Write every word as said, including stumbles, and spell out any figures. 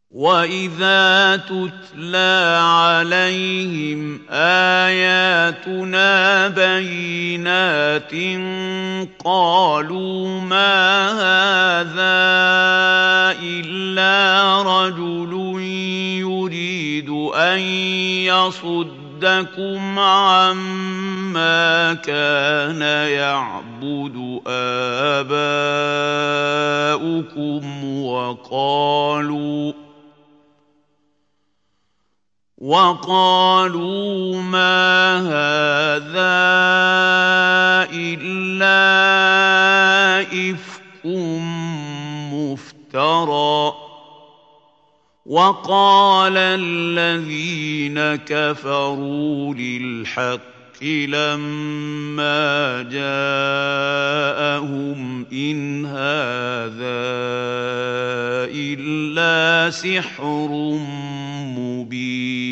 وَإِذَا تُتْلَىٰ عَلَيْهِمْ آيَاتُنَا بَيِّنَاتٍ قَالُوا مَا هَٰذَا إِلَّا رَجُلٌ يُرِيدُ أَن يَصُدَّكُمْ عَمَّا كَانَ يَعْبُدُ آبَاؤُكُمْ وَقَالُوا وَقَالُوا مَا هَٰذَا إِلَّا إِفْكٌ مُّفْتَرًى ۚ وَقَالَ الَّذِينَ كَفَرُوا لِلْحَقِّ لَمَّا جَاءَهُمْ إِنْ هَٰذَا إِلَّا سِحْرٌ مُّبِينٌ